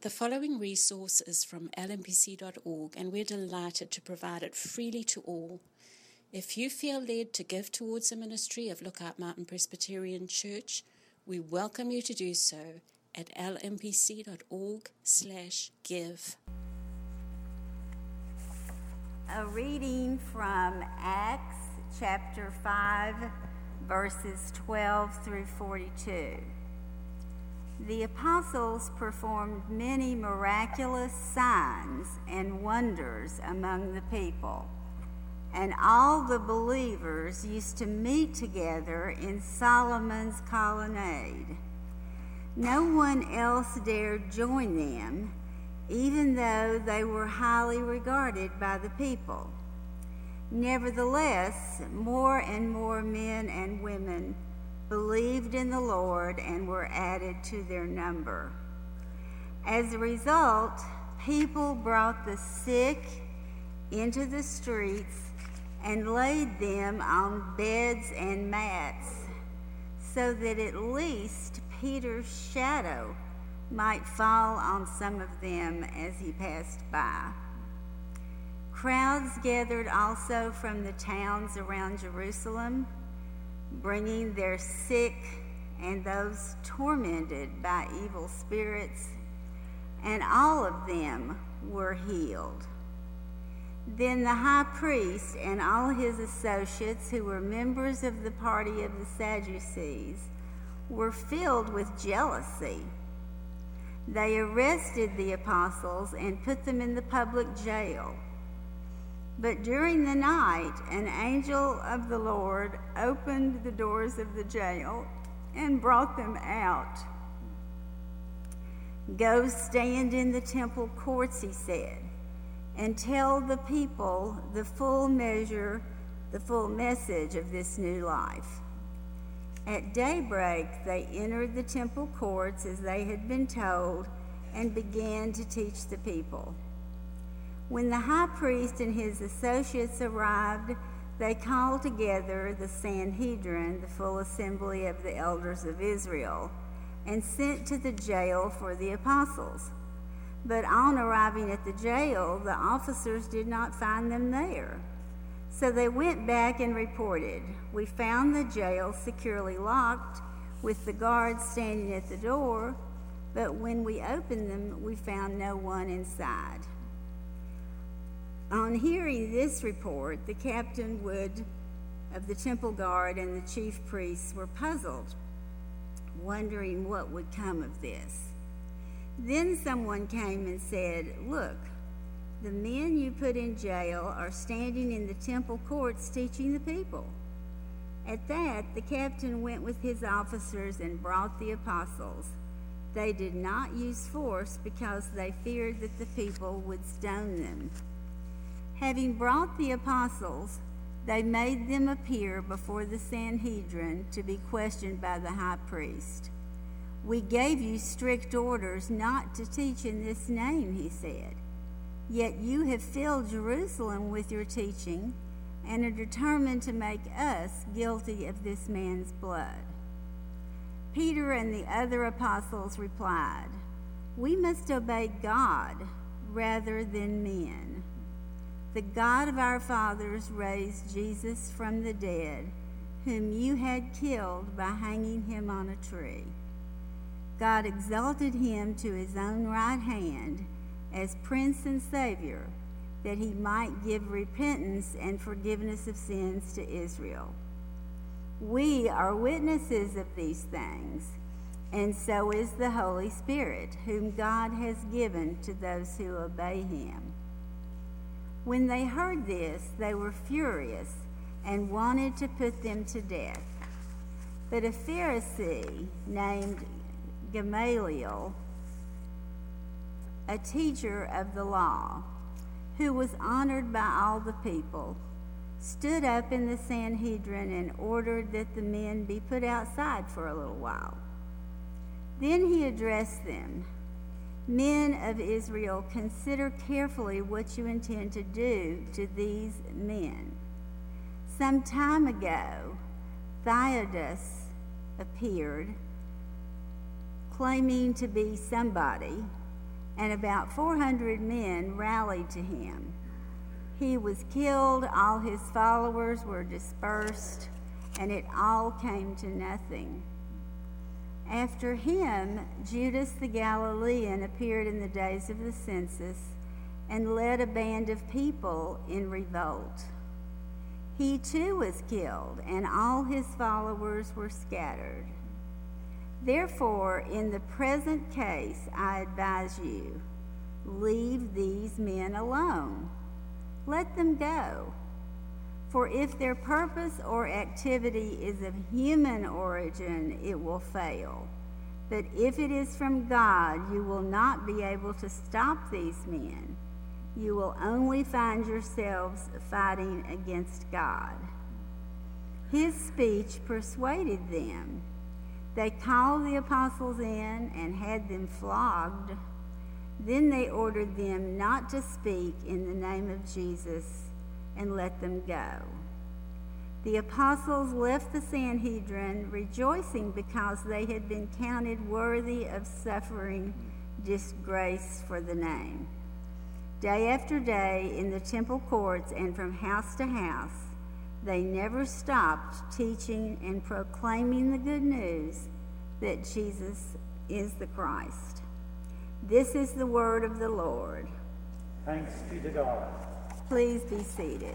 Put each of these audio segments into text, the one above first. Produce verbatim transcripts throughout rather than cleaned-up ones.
The following resource is from L M P C dot org, and we're delighted to provide it freely to all. If you feel led to give towards the ministry of Lookout Mountain Presbyterian Church, we welcome you to do so at lmpc.org slash give. A reading from Acts chapter five, verses twelve through forty-two. The apostles performed many miraculous signs and wonders among the people, and all the believers used to meet together in Solomon's colonnade. No one else dared join them, even though they were highly regarded by the people. Nevertheless, more and more men and women believed in the Lord and were added to their number. As a result, people brought the sick into the streets and laid them on beds and mats, so that at least Peter's shadow might fall on some of them as he passed by. Crowds gathered also from the towns around Jerusalem, bringing their sick and those tormented by evil spirits, and all of them were healed. Then the high priest and all his associates, who were members of the party of the Sadducees, were filled with jealousy. They arrested the apostles and put them in the public jail. But during the night, an angel of the Lord opened the doors of the jail and brought them out. "Go stand in the temple courts," he said, "and tell the people the full measure, the full message of this new life." At daybreak, they entered the temple courts as they had been told and began to teach the people. When the high priest and his associates arrived, they called together the Sanhedrin, the full assembly of the elders of Israel, and sent to the jail for the apostles. But on arriving at the jail, the officers did not find them there. So they went back and reported, "We found the jail securely locked, with the guards standing at the door, but when we opened them, we found no one inside." On hearing this report, the captain would of the temple guard and the chief priests were puzzled, wondering what would come of this. Then someone came and said, "Look, the men you put in jail are standing in the temple courts teaching the people." At that, the captain went with his officers and brought the apostles. They did not use force because they feared that the people would stone them. Having brought the apostles, they made them appear before the Sanhedrin to be questioned by the high priest. "We gave you strict orders not to teach in this name," he said. "Yet you have filled Jerusalem with your teaching and are determined to make us guilty of this man's blood." Peter and the other apostles replied, "We must obey God rather than men. The God of our fathers raised Jesus from the dead, whom you had killed by hanging him on a tree. God exalted him to his own right hand as Prince and Savior, that he might give repentance and forgiveness of sins to Israel. We are witnesses of these things, and so is the Holy Spirit, whom God has given to those who obey him." When they heard this, they were furious and wanted to put them to death. But a Pharisee named Gamaliel, a teacher of the law, who was honored by all the people, stood up in the Sanhedrin and ordered that the men be put outside for a little while. Then he addressed them, "Men of Israel, consider carefully what you intend to do to these men. Some time ago, Theudas appeared, claiming to be somebody, and about four hundred men rallied to him. He was killed, all his followers were dispersed, and it all came to nothing. After him, Judas the Galilean appeared in the days of the census and led a band of people in revolt. He too was killed, and all his followers were scattered. Therefore, in the present case, I advise you, leave these men alone. Let them go. For if their purpose or activity is of human origin, it will fail. But if it is from God, you will not be able to stop these men. You will only find yourselves fighting against God. His speech persuaded them. They called the apostles in and had them flogged. Then they ordered them not to speak in the name of Jesus and let them go. The apostles left the Sanhedrin, rejoicing because they had been counted worthy of suffering disgrace for the name. Day after day in the temple courts and from house to house, they never stopped teaching and proclaiming the good news that Jesus is the Christ. This is the word of the Lord. Thanks be to God. Please be seated.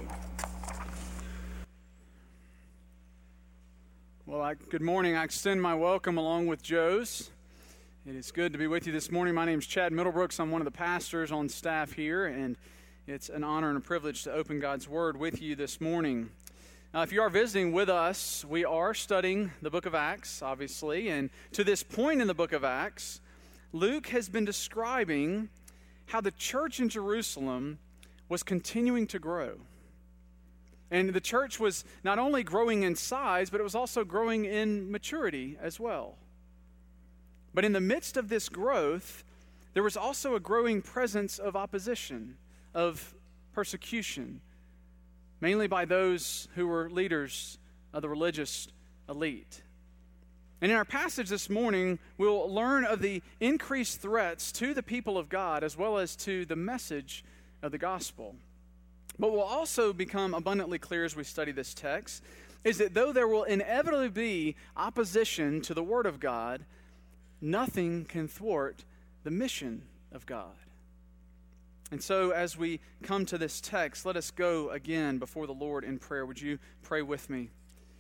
Well, I, good morning. I extend my welcome along with Joe's. It is good to be with you this morning. My name is Chad Middlebrooks. I'm one of the pastors on staff here, and it's an honor and a privilege to open God's Word with you this morning. Uh, if you are visiting with us, we are studying the book of Acts, obviously, and to this point in the book of Acts, Luke has been describing how the church in Jerusalem was continuing to grow. And the church was not only growing in size, but it was also growing in maturity as well. But in the midst of this growth, there was also a growing presence of opposition, of persecution, mainly by those who were leaders of the religious elite. And in our passage this morning, we'll learn of the increased threats to the people of God as well as to the message of the gospel. But will also become abundantly clear as we study this text is that though there will inevitably be opposition to the Word of God, nothing can thwart the mission of God. And so as we come to this text, let us go again before the Lord in prayer. Would you pray with me?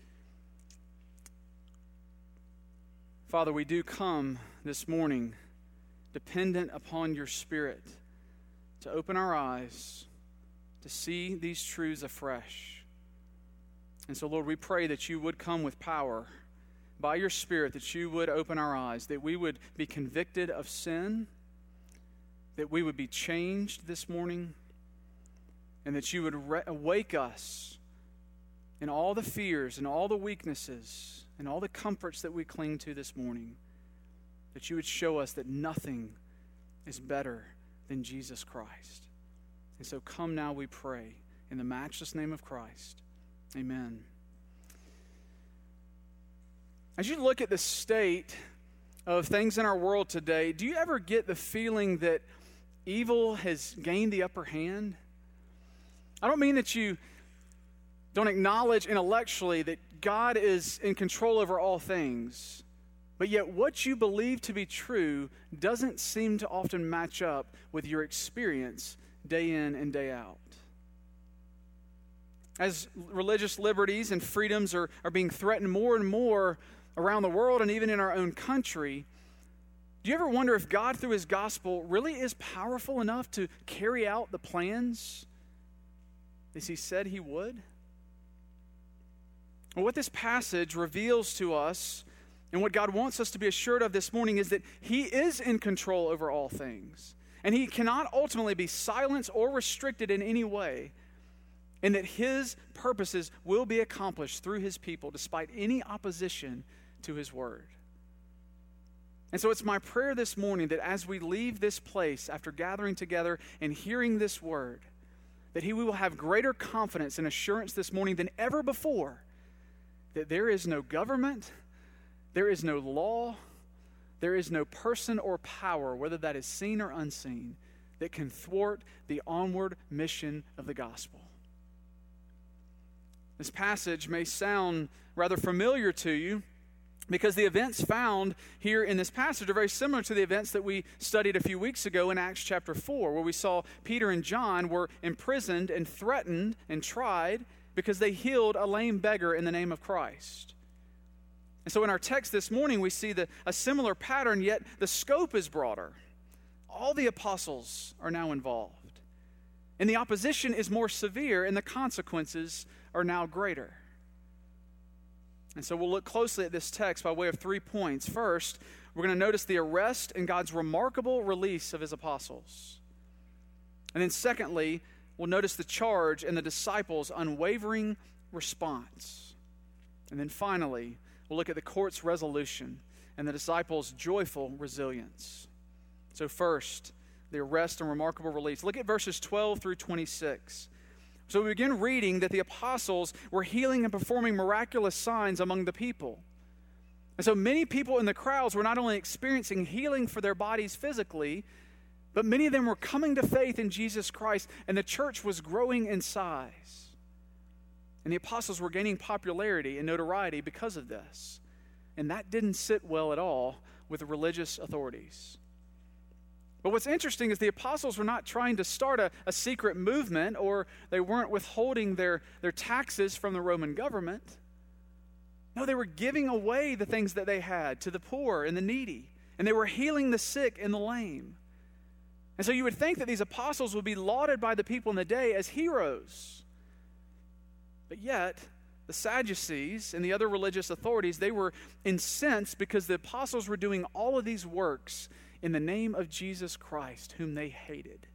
Father, we do come this morning dependent upon your Spirit to open our eyes to see these truths afresh. And so, Lord, we pray that you would come with power by your Spirit, that you would open our eyes, that we would be convicted of sin, that we would be changed this morning, and that you would re- awake us in all the fears and all the weaknesses and all the comforts that we cling to this morning, that you would show us that nothing is better than Jesus Christ. And so come now, we pray, in the matchless name of Christ. Amen. As you look at the state of things in our world today, do you ever get the feeling that evil has gained the upper hand? I don't mean that you don't acknowledge intellectually that God is in control over all things, but yet what you believe to be true doesn't seem to often match up with your experience day in and day out. As religious liberties and freedoms are, are being threatened more and more around the world and even in our own country, do you ever wonder if God, through his gospel, really is powerful enough to carry out the plans as he said he would? Well, what this passage reveals to us and what God wants us to be assured of this morning is that he is in control over all things. And he cannot ultimately be silenced or restricted in any way, and that his purposes will be accomplished through his people despite any opposition to his word. And so it's my prayer this morning that as we leave this place after gathering together and hearing this word, that he will have greater confidence and assurance this morning than ever before that there is no government, there is no law, there is no person or power, whether that is seen or unseen, that can thwart the onward mission of the gospel. This passage may sound rather familiar to you because the events found here in this passage are very similar to the events that we studied a few weeks ago in Acts chapter four, where we saw Peter and John were imprisoned and threatened and tried because they healed a lame beggar in the name of Christ. And so in our text this morning, we see the, a similar pattern, yet the scope is broader. All the apostles are now involved. And the opposition is more severe, and the consequences are now greater. And so we'll look closely at this text by way of three points. First, we're going to notice the arrest and God's remarkable release of his apostles. And then secondly, we'll notice the charge and the disciples' unwavering response. And then finally, we'll look at the court's resolution and the disciples' joyful resilience. So first, the arrest and remarkable release. Look at verses twelve through twenty-six. So we begin reading that the apostles were healing and performing miraculous signs among the people. And so many people in the crowds were not only experiencing healing for their bodies physically, but many of them were coming to faith in Jesus Christ, and the church was growing in size. And the apostles were gaining popularity and notoriety because of this. And that didn't sit well at all with the religious authorities. But what's interesting is the apostles were not trying to start a, a secret movement, or they weren't withholding their, their taxes from the Roman government. No, they were giving away the things that they had to the poor and the needy. And they were healing the sick and the lame. And so you would think that these apostles would be lauded by the people in the day as heroes. But yet, the Sadducees and the other religious authorities, they were incensed because the apostles were doing all of these works in the name of Jesus Christ, whom they hated.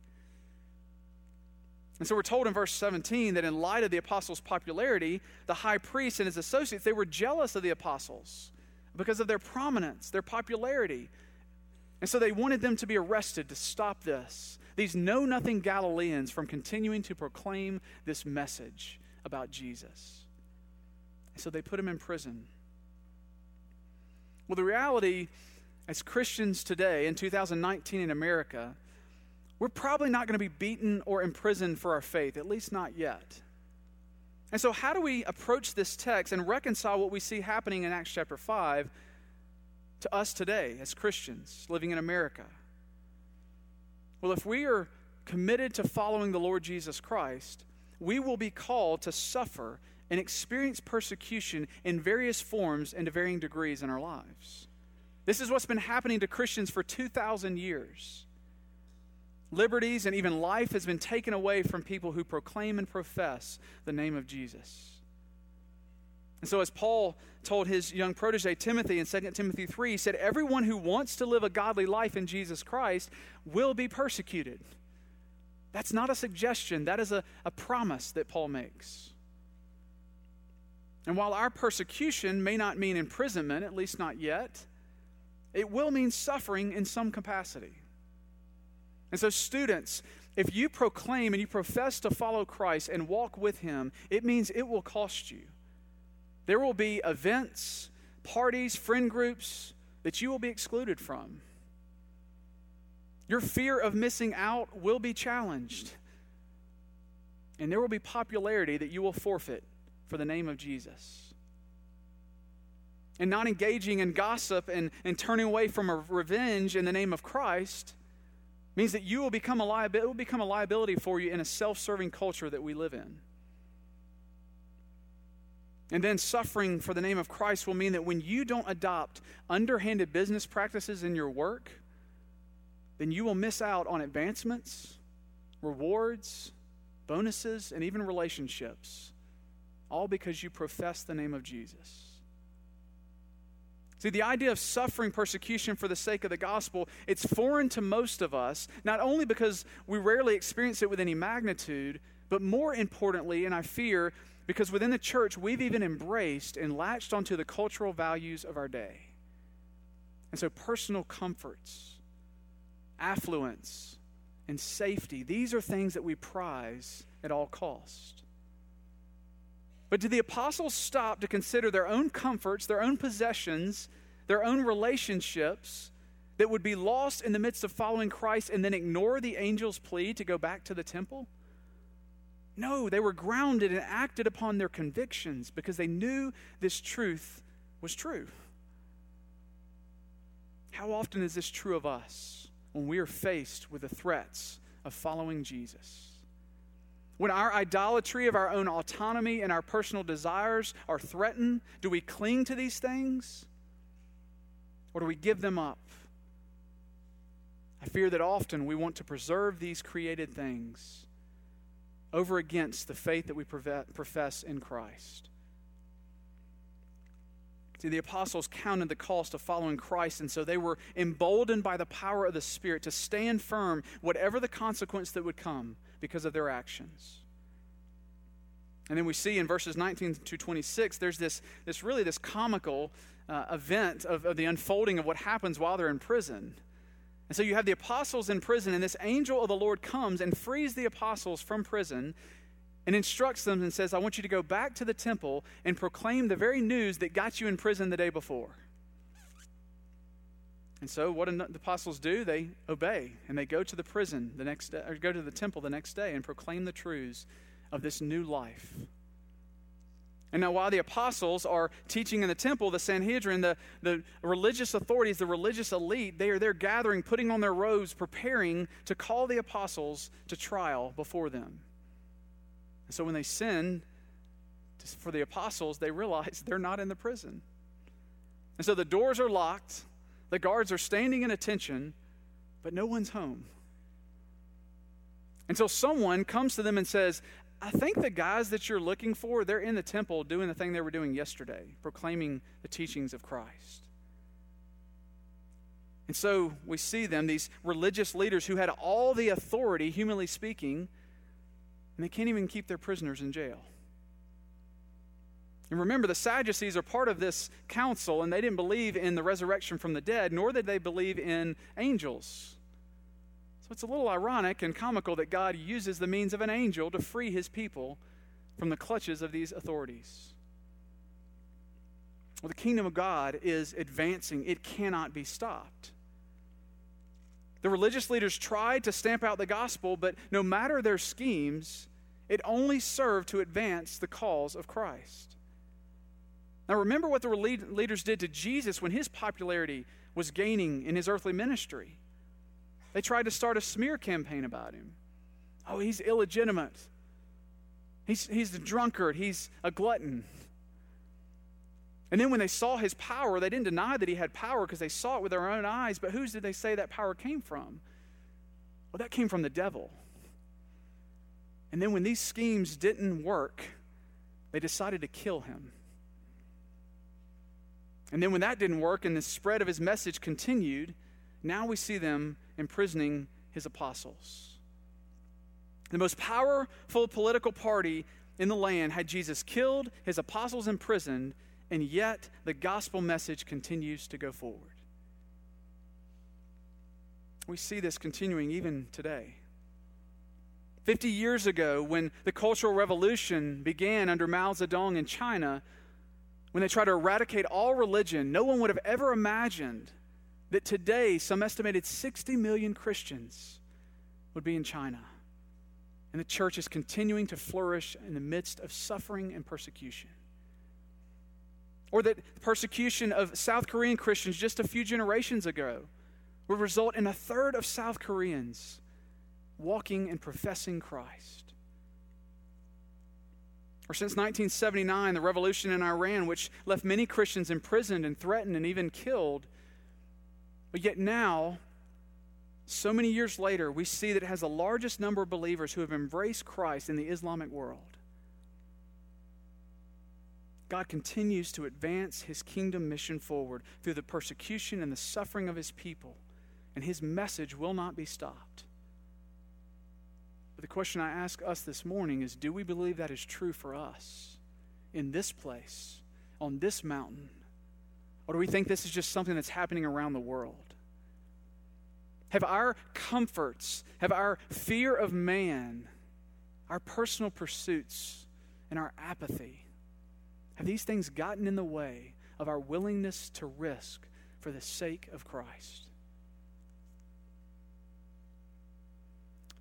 And so we're told in verse seventeen that in light of the apostles' popularity, the high priest and his associates, they were jealous of the apostles because of their prominence, their popularity. And so they wanted them to be arrested to stop this, these know-nothing Galileans from continuing to proclaim this message about Jesus. And so they put him in prison. Well, the reality as Christians today in two thousand nineteen in America, we're probably not going to be beaten or imprisoned for our faith, at least not yet. And so how do we approach this text and reconcile what we see happening in Acts chapter five to us today as Christians living in America? Well, if we are committed to following the Lord Jesus Christ, we will be called to suffer and experience persecution in various forms and to varying degrees in our lives. This is what's been happening to Christians for two thousand years. Liberties and even life has been taken away from people who proclaim and profess the name of Jesus. And so as Paul told his young protege Timothy in Second Timothy three, he said, everyone who wants to live a godly life in Jesus Christ will be persecuted. That's not a suggestion. That is a, a promise that Paul makes. And while our persecution may not mean imprisonment, at least not yet, it will mean suffering in some capacity. And so students, if you proclaim and you profess to follow Christ and walk with him, it means it will cost you. There will be events, parties, friend groups that you will be excluded from. Your fear of missing out will be challenged. And there will be popularity that you will forfeit for the name of Jesus. And not engaging in gossip and, and turning away from a revenge in the name of Christ means that you will become a liability, it will become a liability for you in a self-serving culture that we live in. And then suffering for the name of Christ will mean that when you don't adopt underhanded business practices in your work, then you will miss out on advancements, rewards, bonuses, and even relationships, all because you profess the name of Jesus. See, the idea of suffering persecution for the sake of the gospel, it's foreign to most of us, not only because we rarely experience it with any magnitude, but more importantly, and I fear, because within the church, we've even embraced and latched onto the cultural values of our day. And so personal comforts, affluence, and safety, these are things that we prize at all cost. But did the apostles stop to consider their own comforts, their own possessions, their own relationships that would be lost in the midst of following Christ and then ignore the angel's plea to go back to the temple? No, they were grounded and acted upon their convictions because they knew this truth was true. How often is this true of us when we are faced with the threats of following Jesus? When our idolatry of our own autonomy and our personal desires are threatened, do we cling to these things or do we give them up? I fear that often we want to preserve these created things over against the faith that we profess in Christ. See, the apostles counted the cost of following Christ, and so they were emboldened by the power of the Spirit to stand firm, whatever the consequence that would come because of their actions. And then we see in verses nineteen to twenty-six, there's this, this really this comical uh, event of, of the unfolding of what happens while they're in prison. And so you have the apostles in prison, and this angel of the Lord comes and frees the apostles from prison and instructs them and says, I want you to go back to the temple and proclaim the very news that got you in prison the day before. And so what do the apostles do? They obey, and they go to the prison the next day, or go to the temple the next day and proclaim the truths of this new life. And now while the apostles are teaching in the temple, the Sanhedrin, the, the religious authorities, the religious elite, they are there gathering, putting on their robes, preparing to call the apostles to trial before them. And so when they sin for the apostles, they realize they're not in the prison. And so the doors are locked, the guards are standing in attention, but no one's home. Until someone comes to them and says, I think the guys that you're looking for, they're in the temple doing the thing they were doing yesterday, proclaiming the teachings of Christ. And so we see them, these religious leaders who had all the authority, humanly speaking, and they can't even keep their prisoners in jail. And remember, the Sadducees are part of this council, and they didn't believe in the resurrection from the dead, nor did they believe in angels. So it's a little ironic and comical that God uses the means of an angel to free his people from the clutches of these authorities. Well, the kingdom of God is advancing. It cannot be stopped. The religious leaders tried to stamp out the gospel, but no matter their schemes, it only served to advance the cause of Christ. Now remember what the leaders did to Jesus when his popularity was gaining in his earthly ministry. They tried to start a smear campaign about him. Oh, he's illegitimate. He's, he's a drunkard. He's a glutton. And then when they saw his power, they didn't deny that he had power because they saw it with their own eyes. But whose did they say that power came from? Well, that came from the devil. And then when these schemes didn't work, they decided to kill him. And then when that didn't work and the spread of his message continued, now we see them imprisoning his apostles. The most powerful political party in the land had Jesus killed, his apostles imprisoned, and yet the gospel message continues to go forward. We see this continuing even today. Fifty years ago, when the Cultural Revolution began under Mao Zedong in China, when they tried to eradicate all religion, no one would have ever imagined that today some estimated sixty million Christians would be in China. And the church is continuing to flourish in the midst of suffering and persecution. Or that persecution of South Korean Christians just a few generations ago would result in a third of South Koreans walking and professing Christ. Or since nineteen seventy-nine, the revolution in Iran, which left many Christians imprisoned and threatened and even killed. But yet now, so many years later, we see that it has the largest number of believers who have embraced Christ in the Islamic world. God continues to advance his kingdom mission forward through the persecution and the suffering of his people, and his message will not be stopped. But the question I ask us this morning is, do we believe that is true for us in this place, on this mountain? Or do we think this is just something that's happening around the world? Have our comforts, have our fear of man, our personal pursuits, and our apathy, have these things gotten in the way of our willingness to risk for the sake of Christ?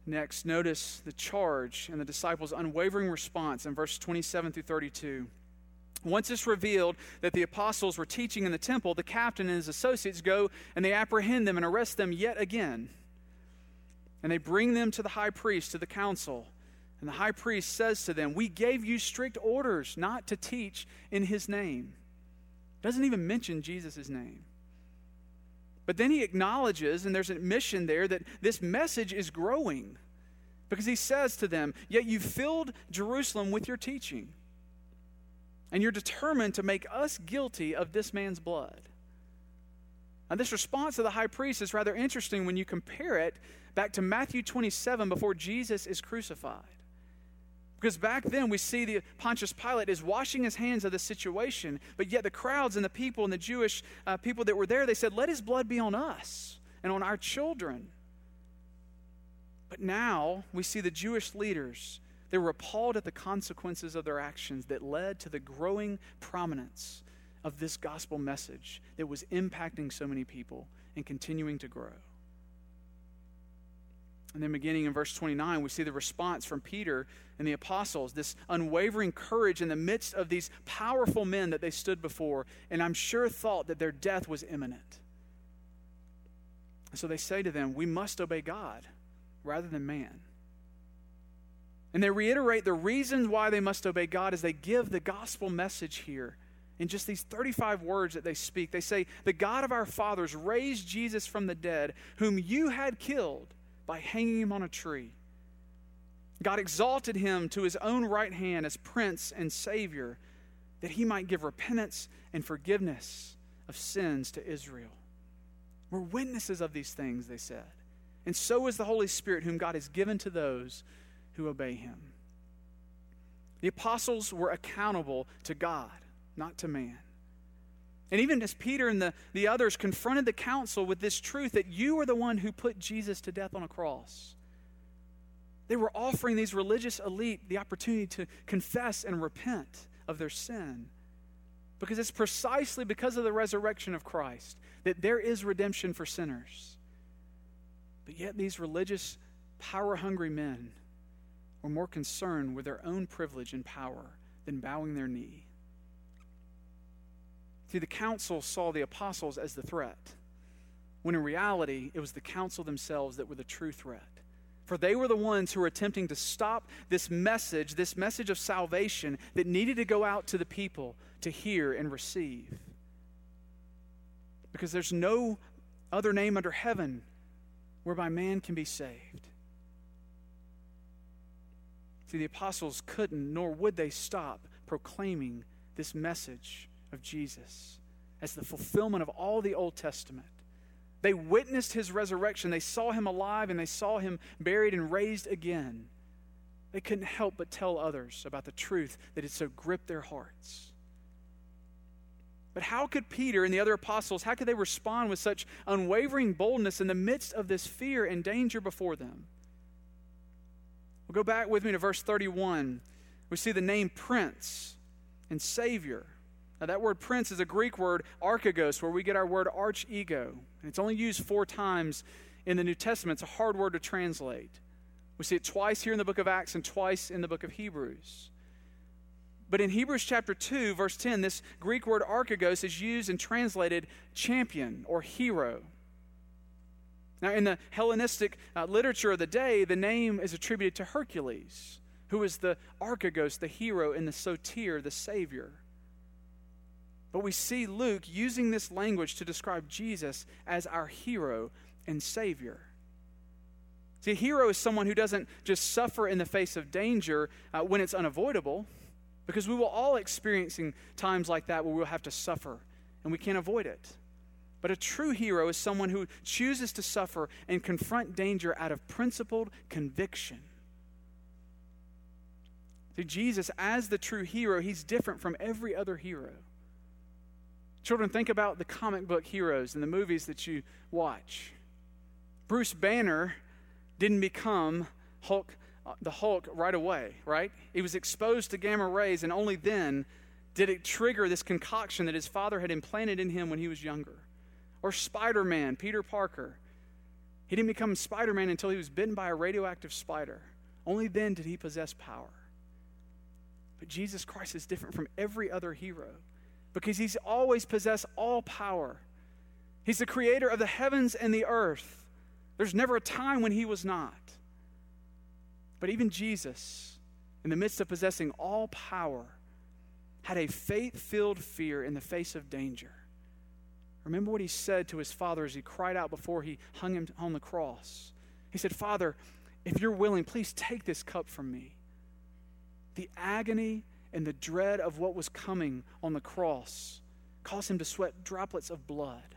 Next, notice the charge and the disciples' unwavering response in verse twenty-seven through thirty-two. Once it's revealed that the apostles were teaching in the temple, the captain and his associates go and they apprehend them and arrest them yet again. And they bring them to the high priest, to the council. And the high priest says to them, "We gave you strict orders not to teach in his name." Doesn't even mention Jesus' name. But then he acknowledges, and there's an admission there, that this message is growing. Because he says to them, "Yet you filled Jerusalem with your teaching. And you're determined to make us guilty of this man's blood." Now, this response of the high priest is rather interesting when you compare it back to Matthew twenty-seven before Jesus is crucified. Because back then we see the Pontius Pilate is washing his hands of the situation, but yet the crowds and the people and the Jewish uh, people that were there, they said, "Let his blood be on us and on our children." But now we see the Jewish leaders, they were appalled at the consequences of their actions that led to the growing prominence of this gospel message that was impacting so many people and continuing to grow. And then beginning in verse twenty-nine, we see the response from Peter and the apostles, this unwavering courage in the midst of these powerful men that they stood before, and I'm sure thought that their death was imminent. So they say to them, "We must obey God rather than man." And they reiterate the reasons why they must obey God as they give the gospel message here. In just these thirty-five words that they speak, they say, "The God of our fathers raised Jesus from the dead, whom you had killed by hanging him on a tree. God exalted him to his own right hand as Prince and Savior, that he might give repentance and forgiveness of sins to Israel." We're witnesses of these things, they said. And so is the Holy Spirit, whom God has given to those who obey him. The apostles were accountable to God, not to man. And even as Peter and the, the others confronted the council with this truth that you are the one who put Jesus to death on a cross, they were offering these religious elite the opportunity to confess and repent of their sin. Because it's precisely because of the resurrection of Christ that there is redemption for sinners. But yet these religious, power-hungry men were more concerned with their own privilege and power than bowing their knee. See, the council saw the apostles as the threat, when in reality it was the council themselves that were the true threat. For they were the ones who were attempting to stop this message, this message of salvation that needed to go out to the people to hear and receive. Because there's no other name under heaven whereby man can be saved. See, the apostles couldn't, nor would they stop proclaiming this message of Jesus as the fulfillment of all the Old Testament. They witnessed his resurrection. They saw him alive and they saw him buried and raised again. They couldn't help but tell others about the truth that had so gripped their hearts. But how could Peter and the other apostles, how could they respond with such unwavering boldness in the midst of this fear and danger before them? Well, go back with me to verse thirty-one. We see the name Prince and Savior. Now, that word prince is a Greek word, archegos, where we get our word arch-ego. And it's only used four times in the New Testament. It's a hard word to translate. We see it twice here in the book of Acts and twice in the book of Hebrews. But in Hebrews chapter two, verse ten, this Greek word archegos is used and translated champion or hero. Now, in the Hellenistic uh, literature of the day, the name is attributed to Hercules, who is the archegos, the hero, and the soter, the savior. But we see Luke using this language to describe Jesus as our hero and savior. See, a hero is someone who doesn't just suffer in the face of danger uh, when it's unavoidable, because we will all experiencing times like that where we'll have to suffer, and we can't avoid it. But a true hero is someone who chooses to suffer and confront danger out of principled conviction. See, Jesus, as the true hero, he's different from every other hero. Children, think about the comic book heroes in the movies that you watch. Bruce Banner didn't become Hulk, uh, the Hulk right away, right? He was exposed to gamma rays, and only then did it trigger this concoction that his father had implanted in him when he was younger. Or Spider-Man, Peter Parker. He didn't become Spider-Man until he was bitten by a radioactive spider. Only then did he possess power. But Jesus Christ is different from every other hero because he's always possessed all power. He's the creator of the heavens and the earth. There's never a time when he was not. But even Jesus, in the midst of possessing all power, had a faith-filled fear in the face of danger. Remember what he said to his Father as he cried out before he hung him on the cross. He said, "Father, if you're willing, please take this cup from me." The agony and the dread of what was coming on the cross caused him to sweat droplets of blood.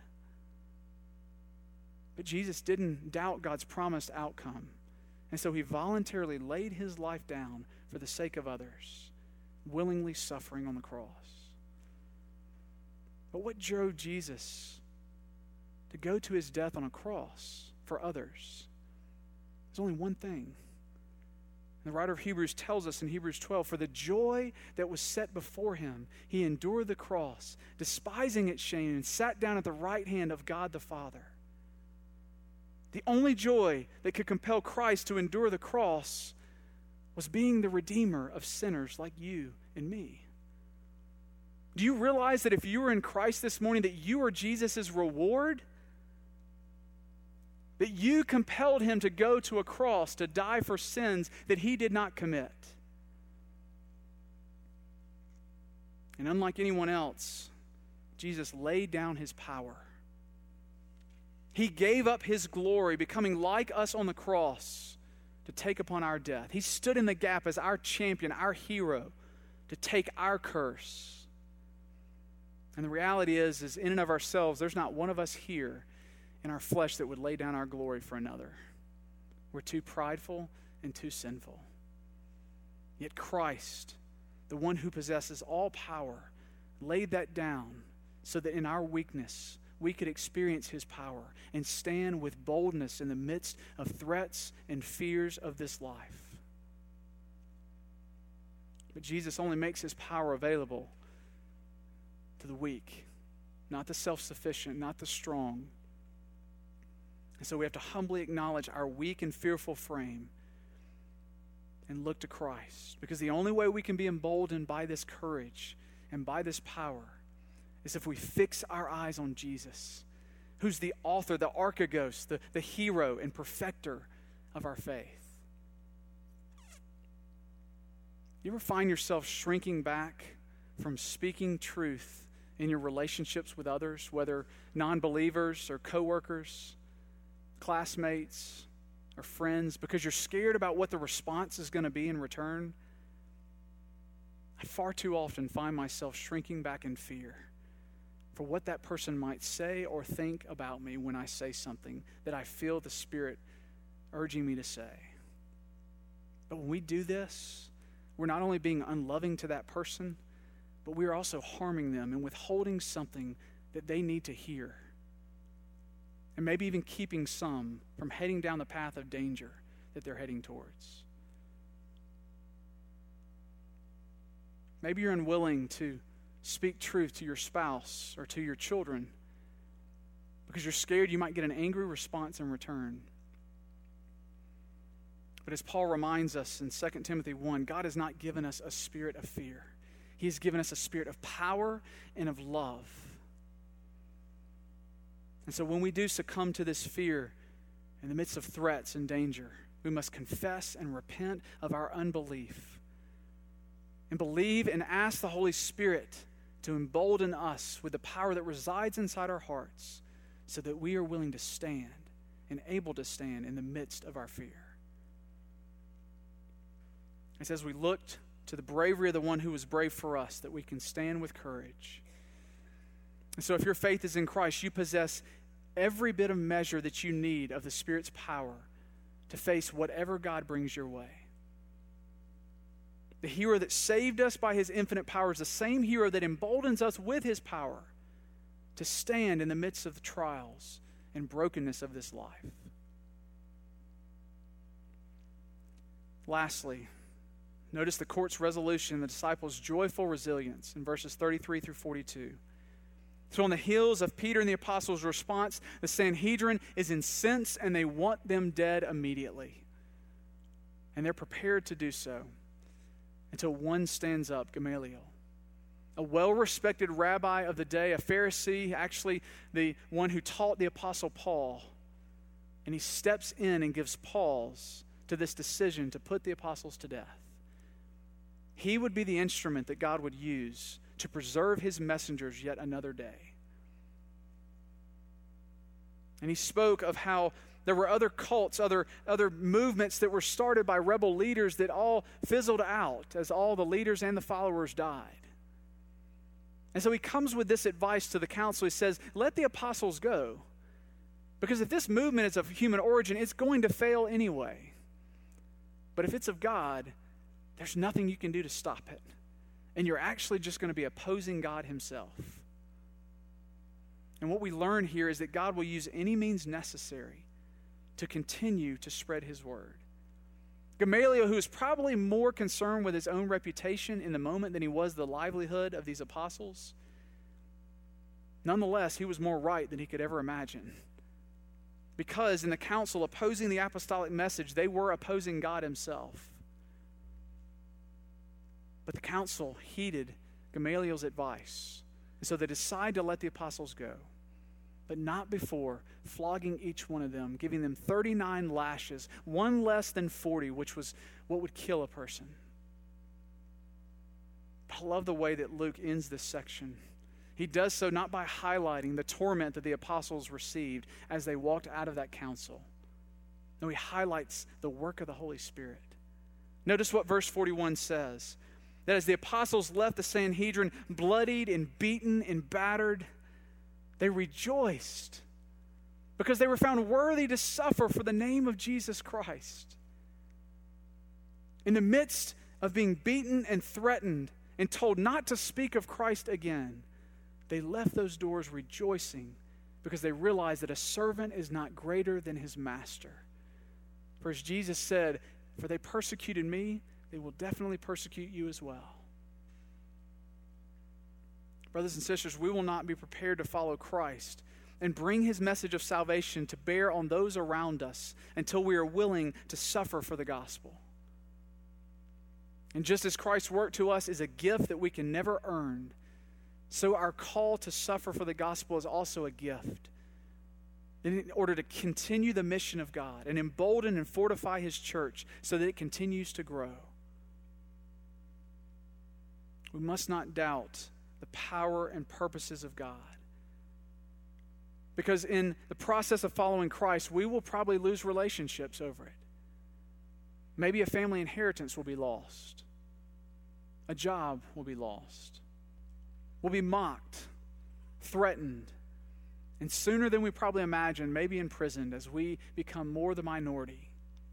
But Jesus didn't doubt God's promised outcome. And so he voluntarily laid his life down for the sake of others, willingly suffering on the cross. But what drove Jesus to go to his death on a cross for others? There's only one thing. The writer of Hebrews tells us in Hebrews twelve, "For the joy that was set before him, he endured the cross, despising its shame, and sat down at the right hand of God the Father." The only joy that could compel Christ to endure the cross was being the Redeemer of sinners like you and me. Do you realize that if you are in Christ this morning, that you are Jesus' reward? That you compelled him to go to a cross to die for sins that he did not commit. And unlike anyone else, Jesus laid down his power. He gave up his glory, becoming like us on the cross to take upon our death. He stood in the gap as our champion, our hero, to take our curse. And the reality is, is in and of ourselves, there's not one of us here in our flesh that would lay down our glory for another. We're too prideful and too sinful. Yet Christ, the one who possesses all power, laid that down so that in our weakness, we could experience his power and stand with boldness in the midst of threats and fears of this life. But Jesus only makes his power available to the weak, not the self-sufficient, not the strong. And so we have to humbly acknowledge our weak and fearful frame and look to Christ. Because the only way we can be emboldened by this courage and by this power is if we fix our eyes on Jesus, who's the author, the archegos, the, the hero and perfecter of our faith. You ever find yourself shrinking back from speaking truth in your relationships with others, whether non-believers or coworkers, classmates, or friends, because you're scared about what the response is going to be in return? I far too often find myself shrinking back in fear for what that person might say or think about me when I say something that I feel the Spirit urging me to say. But when we do this, we're not only being unloving to that person, but we are also harming them and withholding something that they need to hear. And maybe even keeping some from heading down the path of danger that they're heading towards. Maybe you're unwilling to speak truth to your spouse or to your children because you're scared you might get an angry response in return. But as Paul reminds us in Second Timothy one, God has not given us a spirit of fear. He has given us a spirit of power and of love. And so when we do succumb to this fear in the midst of threats and danger, we must confess and repent of our unbelief and believe and ask the Holy Spirit to embolden us with the power that resides inside our hearts so that we are willing to stand and able to stand in the midst of our fear. It's as we looked to the bravery of the one who was brave for us that we can stand with courage. And so if your faith is in Christ, you possess every bit of measure that you need of the Spirit's power to face whatever God brings your way. The hero that saved us by his infinite power is the same hero that emboldens us with his power to stand in the midst of the trials and brokenness of this life. Lastly, notice the court's resolution, the disciples' joyful resilience in verses thirty-three through forty-two. So on the heels of Peter and the apostles' response, the Sanhedrin is incensed and they want them dead immediately. And they're prepared to do so until one stands up, Gamaliel, a well-respected rabbi of the day, a Pharisee, actually the one who taught the apostle Paul. And he steps in and gives pause to this decision to put the apostles to death. He would be the instrument that God would use to preserve his messengers yet another day. And he spoke of how there were other cults, other, other movements that were started by rebel leaders that all fizzled out as all the leaders and the followers died. And so he comes with this advice to the council. He says, let the apostles go. Because if this movement is of human origin, it's going to fail anyway. But if it's of God, there's nothing you can do to stop it. And you're actually just going to be opposing God himself. And what we learn here is that God will use any means necessary to continue to spread his word. Gamaliel, who is probably more concerned with his own reputation in the moment than he was the livelihood of these apostles, nonetheless, he was more right than he could ever imagine. Because in the council opposing the apostolic message, they were opposing God himself. But the council heeded Gamaliel's advice. And so they decide to let the apostles go. But not before flogging each one of them, giving them thirty-nine lashes, one less than forty, which was what would kill a person. I love the way that Luke ends this section. He does so not by highlighting the torment that the apostles received as they walked out of that council. No, he highlights the work of the Holy Spirit. Notice what verse forty-one says. That as the apostles left the Sanhedrin bloodied and beaten and battered, they rejoiced because they were found worthy to suffer for the name of Jesus Christ. In the midst of being beaten and threatened and told not to speak of Christ again, they left those doors rejoicing because they realized that a servant is not greater than his master. For as Jesus said, "For they persecuted me, they will definitely persecute you as well." Brothers and sisters, we will not be prepared to follow Christ and bring his message of salvation to bear on those around us until we are willing to suffer for the gospel. And just as Christ's work to us is a gift that we can never earn, so our call to suffer for the gospel is also a gift. In order to continue the mission of God and embolden and fortify his church so that it continues to grow. We must not doubt the power and purposes of God. Because in the process of following Christ, we will probably lose relationships over it. Maybe a family inheritance will be lost. A job will be lost. We'll be mocked, threatened, and sooner than we probably imagine, maybe imprisoned as we become more the minority.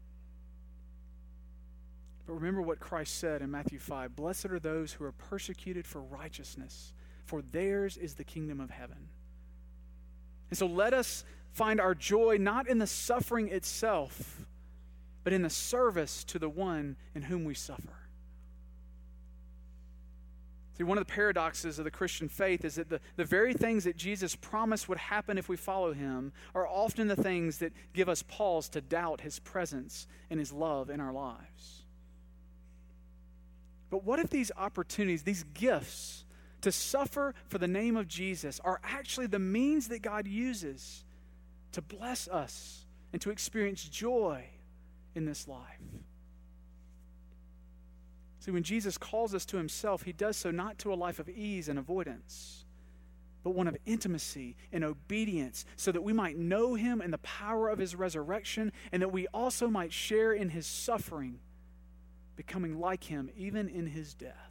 But remember what Christ said in Matthew five, "Blessed are those who are persecuted for righteousness, for theirs is the kingdom of heaven." And so let us find our joy not in the suffering itself, but in the service to the one in whom we suffer. See, one of the paradoxes of the Christian faith is that the, the very things that Jesus promised would happen if we follow him are often the things that give us pause to doubt his presence and his love in our lives. But what if these opportunities, these gifts to suffer for the name of Jesus are actually the means that God uses to bless us and to experience joy in this life? See, when Jesus calls us to himself, he does so not to a life of ease and avoidance, but one of intimacy and obedience so that we might know him and the power of his resurrection and that we also might share in his suffering, becoming like him even in his death.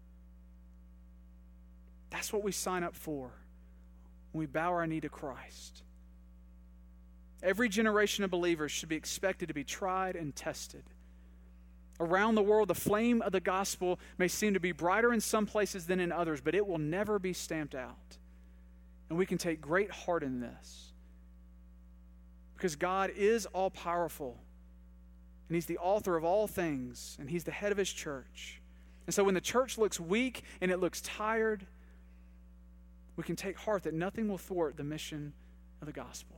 That's what we sign up for when we bow our knee to Christ. Every generation of believers should be expected to be tried and tested. Around the world, the flame of the gospel may seem to be brighter in some places than in others, but it will never be stamped out. And we can take great heart in this because God is all-powerful. And he's the author of all things, and he's the head of his church. And so when the church looks weak and it looks tired, we can take heart that nothing will thwart the mission of the gospel.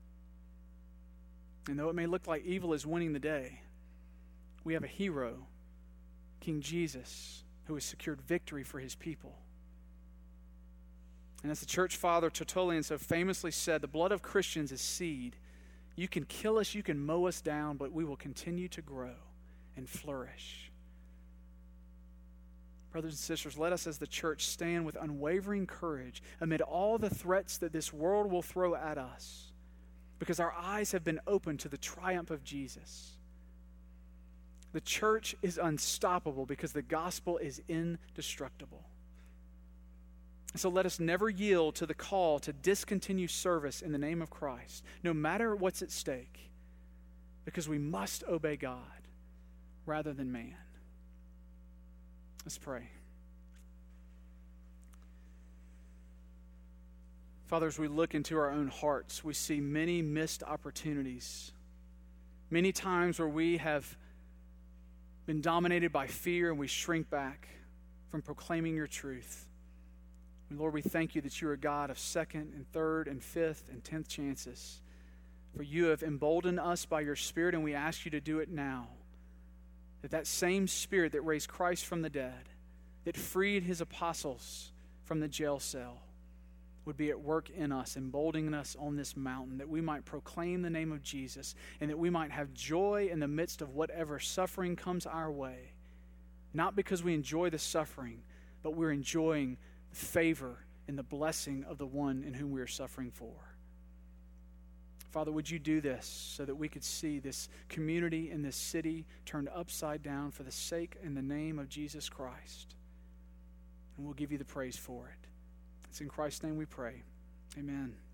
And though it may look like evil is winning the day, we have a hero, King Jesus, who has secured victory for his people. And as the church father Tertullian so famously said, the blood of Christians is seed. You can kill us, you can mow us down, but we will continue to grow and flourish. Brothers and sisters, let us as the church stand with unwavering courage amid all the threats that this world will throw at us, because our eyes have been opened to the triumph of Jesus. The church is unstoppable because the gospel is indestructible. So let us never yield to the call to discontinue service in the name of Christ, no matter what's at stake, because we must obey God rather than man. Let's pray. Father, as we look into our own hearts, we see many missed opportunities, many times where we have been dominated by fear and we shrink back from proclaiming your truth. And Lord, we thank you that you are a God of second and third and fifth and tenth chances. For you have emboldened us by your Spirit, and we ask you to do it now. That that same Spirit that raised Christ from the dead, that freed his apostles from the jail cell, would be at work in us, emboldening us on this mountain, that we might proclaim the name of Jesus, and that we might have joy in the midst of whatever suffering comes our way. Not because we enjoy the suffering, but we're enjoying the favor and the blessing of the one in whom we are suffering for. Father, would you do this so that we could see this community in this city turned upside down for the sake and the name of Jesus Christ? And we'll give you the praise for it. It's in Christ's name we pray. Amen.